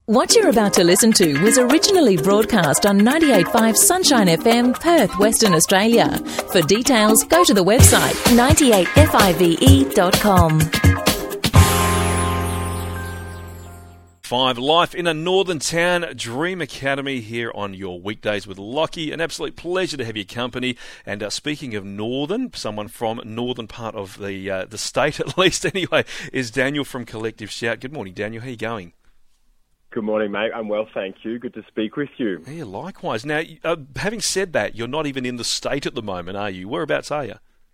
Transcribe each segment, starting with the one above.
What you're about to listen to was originally broadcast on 98.5 Sunshine FM, Perth, Western Australia. For details, go to the website 98five.com. Life in a northern town, Dream Academy here on your weekdays with Lockie. An absolute pleasure to have your company. And speaking of northern, someone from northern part of the state at least anyway, is Daniel from Collective Shout. Good morning, Daniel. How are you going? Good morning, mate. I'm well, thank you. Good to speak with you. Yeah, likewise. Now, having said that, you're not even in the state at the moment, are you? Whereabouts are you?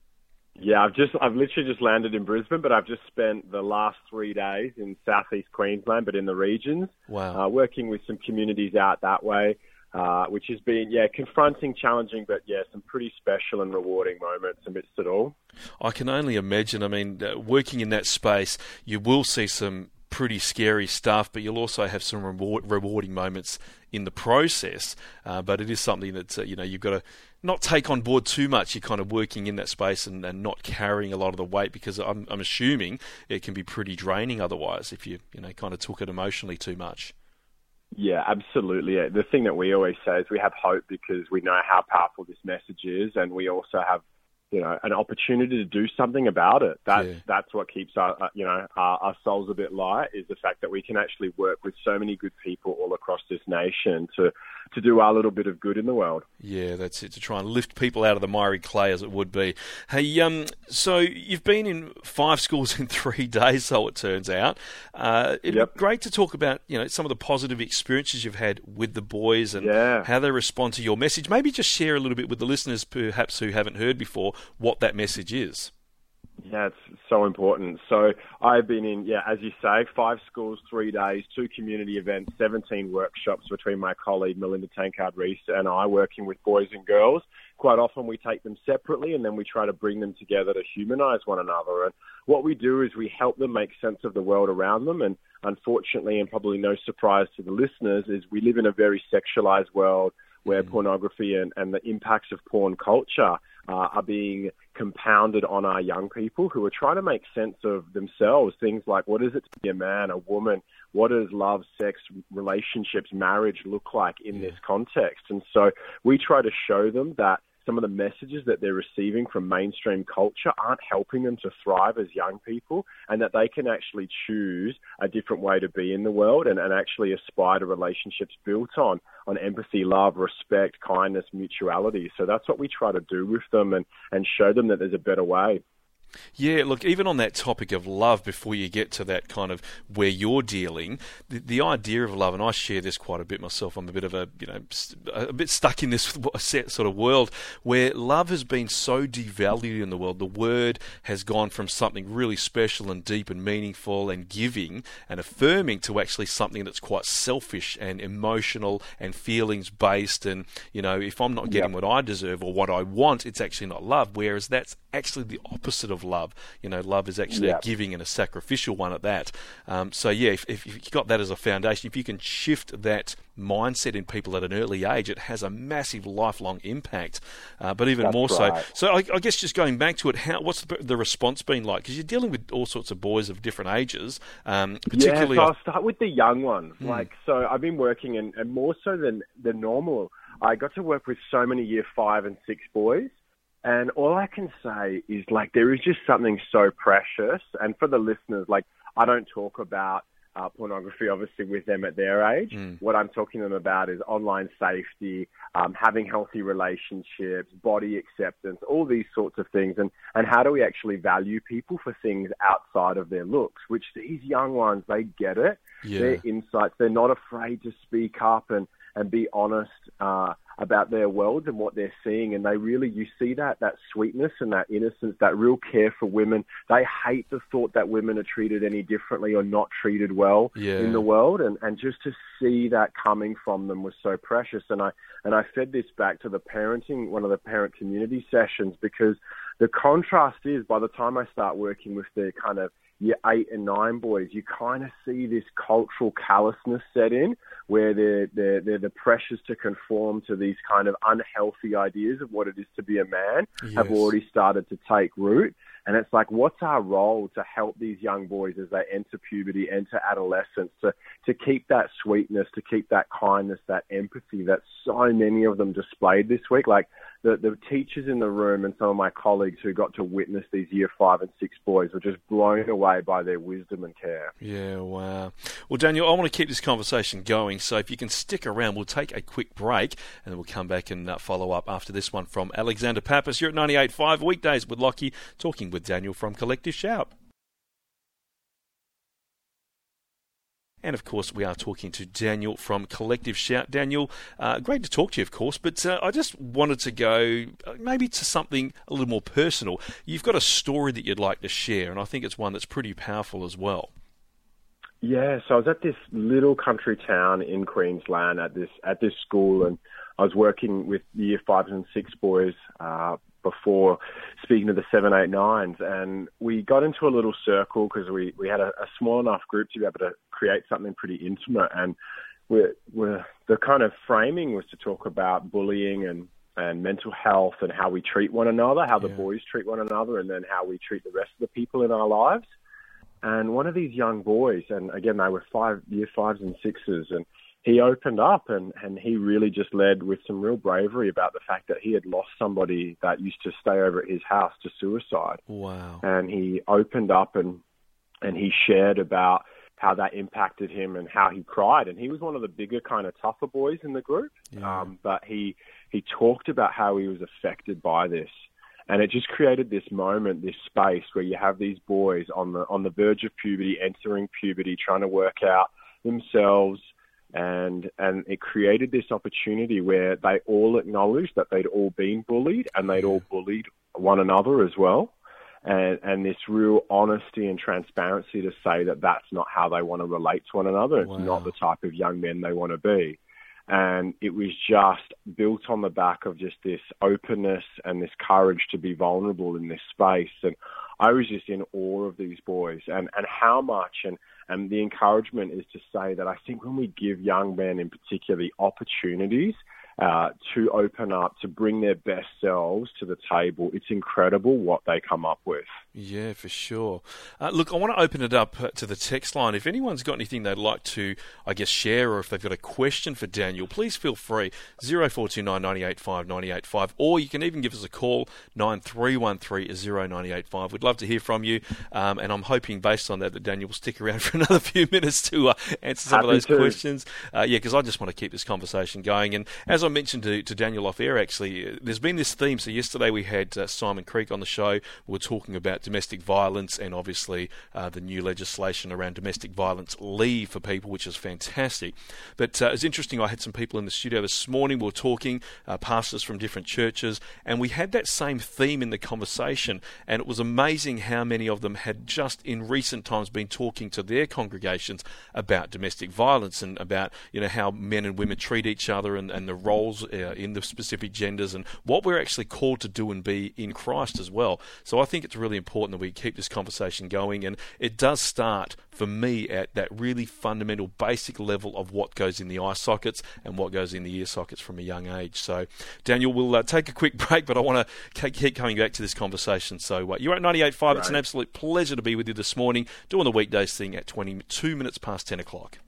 Yeah, I've literally just landed in Brisbane, but I've just spent the last 3 days in southeast Queensland, but in the regions. Wow. Working with some communities out that way, which has been, confronting, challenging, but some pretty special and rewarding moments amidst it all. I can only imagine. I mean, working in that space, you will see some pretty scary stuff, but you'll also have some rewarding moments in the process. But it is something that you've got to not take on board too much. You're kind of working in that space and not carrying a lot of the weight, because I'm assuming it can be pretty draining otherwise if you kind of took it emotionally too much. Yeah, absolutely. The thing that we always say is we have hope because we know how powerful this message is, and we also have an opportunity to do something about it. That's what keeps our souls a bit light, is the fact that we can actually work with so many good people all across this nation to do our little bit of good in the world. Yeah, that's it, to try and lift people out of the miry clay, as it would be. Hey, so you've been in 5 schools in 3 days, so it turns out. It'd be great to talk about, some of the positive experiences you've had with the boys and how they respond to your message. Maybe just share a little bit with the listeners, perhaps who haven't heard before, what that message is. Yeah, it's so important. So I've been in, as you say, 5 schools, 3 days, 2 community events, 17 workshops between my colleague Melinda Tankard-Rees and I, working with boys and girls. Quite often we take them separately and then we try to bring them together to humanise one another. And what we do is we help them make sense of the world around them. And unfortunately, and probably no surprise to the listeners, is we live in a very sexualised world where pornography and the impacts of porn culture are being compounded on our young people who are trying to make sense of themselves. Things like, what is it to be a man, a woman? What does love, sex, relationships, marriage look like in this context? And so we try to show them that some of the messages that they're receiving from mainstream culture aren't helping them to thrive as young people, and that they can actually choose a different way to be in the world and actually aspire to relationships built on empathy, love, respect, kindness, mutuality. So that's what we try to do with them and show them that there's a better way. Yeah, look, even on that topic of love, before you get to that kind of where you're dealing, the idea of love, and I share this quite a bit myself, I'm a bit of a bit stuck in this sort of world where love has been so devalued in the world. The word has gone from something really special and deep and meaningful and giving and affirming to actually something that's quite selfish and emotional and feelings based. And, if I'm not getting what I deserve or what I want, it's actually not love, whereas that's actually the opposite of love. Love is actually a giving and a sacrificial one at that. If you've got that as a foundation, if you can shift that mindset in people at an early age, it has a massive lifelong impact. But even more so. So I guess just going back to it, what's the response been like? Because you're dealing with all sorts of boys of different ages. Particularly, so I'll start with the young ones. So I've been working, and more so than normal, I got to work with so many year 5 and 6 boys. And all I can say is, there is just something so precious. And for the listeners, I don't talk about pornography, obviously, with them at their age. What I'm talking to them about is online safety, having healthy relationships, body acceptance, all these sorts of things. And how do we actually value people for things outside of their looks, which these young ones, they get it. Their insights, they're not afraid to speak up and be honest about their worlds and what they're seeing. And you see that sweetness and that innocence, that real care for women. They hate the thought that women are treated any differently or not treated well in the world. And just to see that coming from them was so precious. And I fed this back to one of the parent community sessions, because the contrast is, by the time I start working with the kind of year 8 and 9 boys, you kind of see this cultural callousness set in, where they're the pressures to conform to these kind of unhealthy ideas of what it is to be a man have already started to take root. And it's like, what's our role to help these young boys as they enter puberty, enter adolescence, to keep that sweetness, to keep that kindness, that empathy that so many of them displayed this week. Like the teachers in the room and some of my colleagues who got to witness these year 5 and 6 boys were just blown away by their wisdom and care. Yeah, wow. Well, Daniel, I want to keep this conversation going, so if you can stick around, we'll take a quick break and then we'll come back and follow up after this one from Alexander Pappas. You're at 98.5 weekdays with Lockie, talking with Daniel from Collective Shout. And, of course, we are talking to Daniel from Collective Shout. Daniel, great to talk to you, of course, but I just wanted to go maybe to something a little more personal. You've got a story that you'd like to share, and I think it's one that's pretty powerful as well. Yeah, so I was at this little country town in Queensland at this school, and I was working with year 5 and 6 boys before speaking to the 7, 8, 9s, and we got into a little circle because we had a small enough group to be able to create something pretty intimate, and the kind of framing was to talk about bullying and mental health and how we treat one another, how the boys treat one another, and then how we treat the rest of the people in our lives. And one of these young boys, and again, they were year 5s and 6s, and he opened up and he really just led with some real bravery about the fact that he had lost somebody that used to stay over at his house to suicide. Wow. And he opened up and he shared about how that impacted him and how he cried. And he was one of the bigger, kind of tougher boys in the group. Yeah. But he talked about how he was affected by this. And it just created this moment, this space where you have these boys on the verge of puberty, entering puberty, trying to work out themselves. And it created this opportunity where they all acknowledged that they'd all been bullied and they'd all bullied one another as well. And this real honesty and transparency to say that that's not how they want to relate to one another. It's not the type of young men they want to be. And it was just built on the back of just this openness and this courage to be vulnerable in this space. And I was just in awe of these boys and how much. And the encouragement is to say that I think when we give young men in particular the opportunities to open up, to bring their best selves to the table, it's incredible what they come up with. Yeah, for sure. Look, I want to open it up to the text line. If anyone's got anything they'd like to, I guess, share, or if they've got a question for Daniel, please feel free, 0429 985 985, or you can even give us a call, 9313 0985. We'd love to hear from you, and I'm hoping, based on that Daniel will stick around for another few minutes to answer some of those questions. Because I just want to keep this conversation going. And as I mentioned to Daniel off air, actually, there's been this theme. So yesterday we had Simon Creek on the show. We were talking about domestic violence and obviously the new legislation around domestic violence leave for people, which is fantastic. But it's interesting, I had some people in the studio this morning. We were talking, pastors from different churches, and we had that same theme in the conversation, and it was amazing how many of them had just in recent times been talking to their congregations about domestic violence and about, you know, how men and women treat each other and the roles in the specific genders and what we're actually called to do and be in Christ as well. So I think it's really important that we keep this conversation going, and it does start for me at that really fundamental basic level of what goes in the eye sockets and what goes in the ear sockets from a young age. So Daniel, we'll take a quick break, but I want to keep coming back to this conversation. So you're at 98.5. Right. It's an absolute pleasure to be with you this morning, doing the weekdays thing at 22 minutes past 10 o'clock.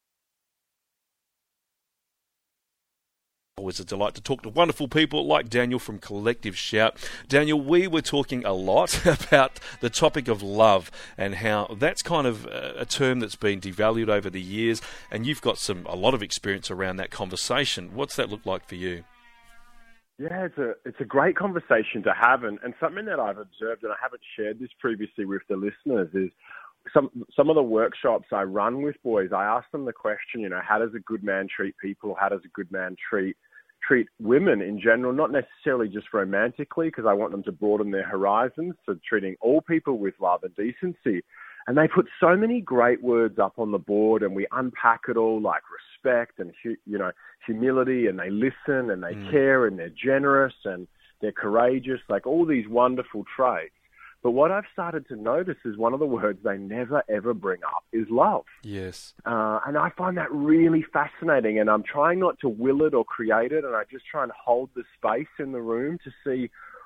Always a delight to talk to wonderful people like Daniel from Collective Shout. Daniel, we were talking a lot about the topic of love and how that's kind of a term that's been devalued over the years, and you've got a lot of experience around that conversation. What's that look like for you? Yeah, it's a great conversation to have, and something that I've observed, and I haven't shared this previously with the listeners, is some of the workshops I run with boys, I ask them the question, you know, how does a good man treat people? How does a good man treat women in general, not necessarily just romantically, because I want them to broaden their horizons, to treating all people with love and decency. And they put so many great words up on the board, and we unpack it all, like respect and, humility, and they listen and they care and they're generous and they're courageous, like all these wonderful traits. But what I've started to notice is one of the words they never, ever bring up is love. Yes. And I find that really fascinating, and I'm trying not to will it or create it, and I just try and hold the space in the room to see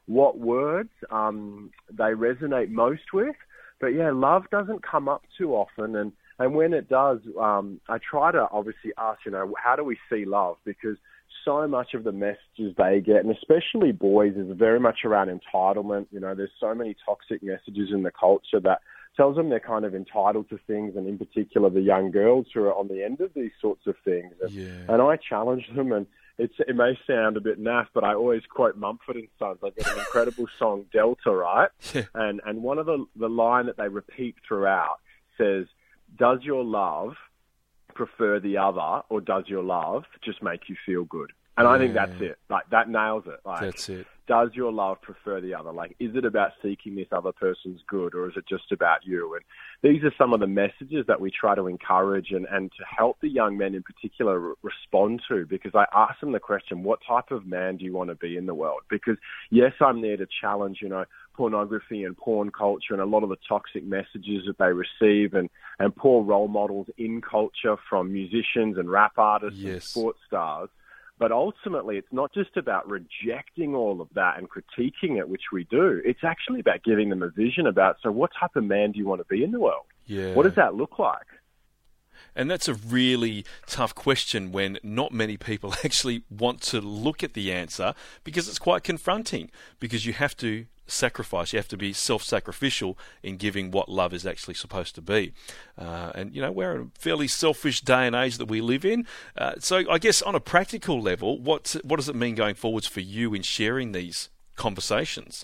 what words they resonate most with. But yeah, love doesn't come up too often, and when it does, I try to obviously ask, how do we see love? Because so much of the messages they get, and especially boys, is very much around entitlement. There's so many toxic messages in the culture that tells them they're kind of entitled to things, and in particular the young girls who are on the end of these sorts of things. And I challenge them, and it may sound a bit naff, but I always quote Mumford & Sons. They've got an incredible song, Delta, right? And one of the line that they repeat throughout says, does your love prefer the other, or does your love just make you feel good? And I think that's it. Like, that nails it. Like, that's it. Does your love prefer the other? Like, is it about seeking this other person's good, or is it just about you? And these are some of the messages that we try to encourage and to help the young men in particular respond to, because I ask them the question, what type of man do you want to be in the world? Because, yes, I'm there to challenge, pornography and porn culture and a lot of the toxic messages that they receive, and poor role models in culture from musicians and rap artists and sports stars. But ultimately, it's not just about rejecting all of that and critiquing it, which we do. It's actually about giving them a vision about, so what type of man do you want to be in the world? Yeah. What does that look like? And that's a really tough question when not many people actually want to look at the answer, because it's quite confronting, because you have to sacrifice, you have to be self-sacrificial in giving what love is actually supposed to be. And we're in a fairly selfish day and age that we live in. So I guess on a practical level, what does it mean going forwards for you in sharing these conversations?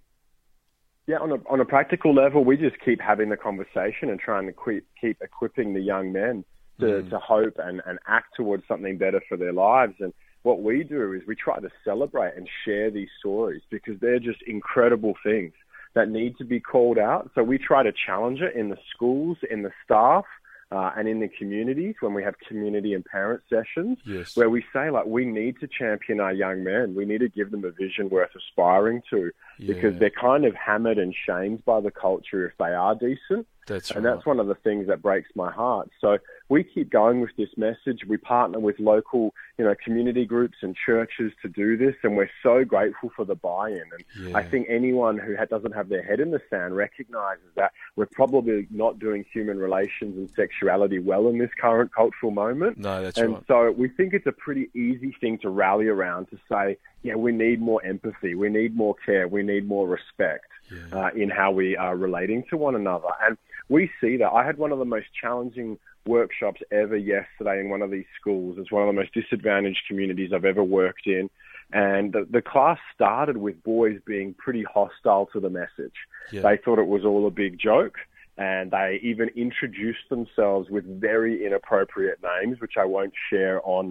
Yeah, on a practical level, we just keep having the conversation and trying to keep equipping the young men to hope and act towards something better for their lives. And what we do is we try to celebrate and share these stories, because they're just incredible things that need to be called out. So we try to challenge it in the schools, in the staff, and in the communities when we have community and parent sessions, where we say, we need to champion our young men. We need to give them a vision worth aspiring to, because they're kind of hammered and shamed by the culture if they are decent. That's one of the things that breaks my heart. So we keep going with this message. We partner with local, community groups and churches to do this, and we're so grateful for the buy-in. And I think anyone who doesn't have their head in the sand recognizes that we're probably not doing human relations and sexuality well in this current cultural moment. No, that's right. And so we think it's a pretty easy thing to rally around, to say, we need more empathy, we need more care, we need more respect in how we are relating to one another. And we see that. I had one of the most challenging workshops ever yesterday in one of these schools. It's one of the most disadvantaged communities I've ever worked in. And the class started with boys being pretty hostile to the message. They thought it was all a big joke. And they even introduced themselves with very inappropriate names, which I won't share on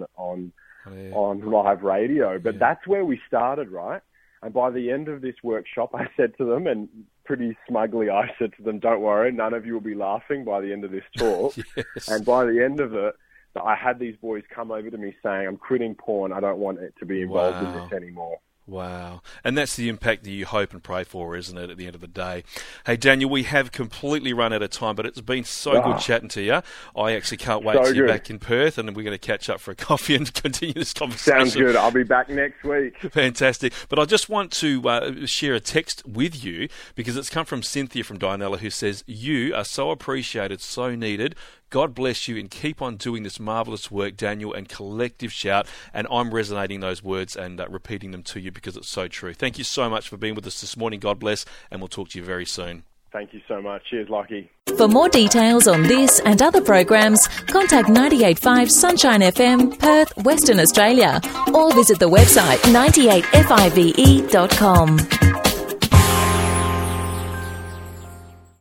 live radio. But that's where we started, right? And by the end of this workshop, I said to them, and pretty smugly I said to them, don't worry, none of you will be laughing by the end of this talk. And by the end of it, I had these boys come over to me saying, I'm quitting porn. I don't want it to be involved in this anymore. Wow. And that's the impact that you hope and pray for, isn't it, at the end of the day? Hey, Daniel, we have completely run out of time, but it's been so good chatting to you. I actually can't wait to be back in Perth, and we're going to catch up for a coffee and continue this conversation. Sounds good. I'll be back next week. Fantastic. But I just want to share a text with you, because it's come from Cynthia from Dianella, who says, you are so appreciated, so needed. God bless you, and keep on doing this marvellous work, Daniel, and collective shout. And I'm resonating those words and repeating them to you, because it's so true. Thank you so much for being with us this morning. God bless, and we'll talk to you very soon. Thank you so much. Cheers, Lockie. For more details on this and other programs, contact 98.5 Sunshine FM, Perth, Western Australia, or visit the website 98five.com.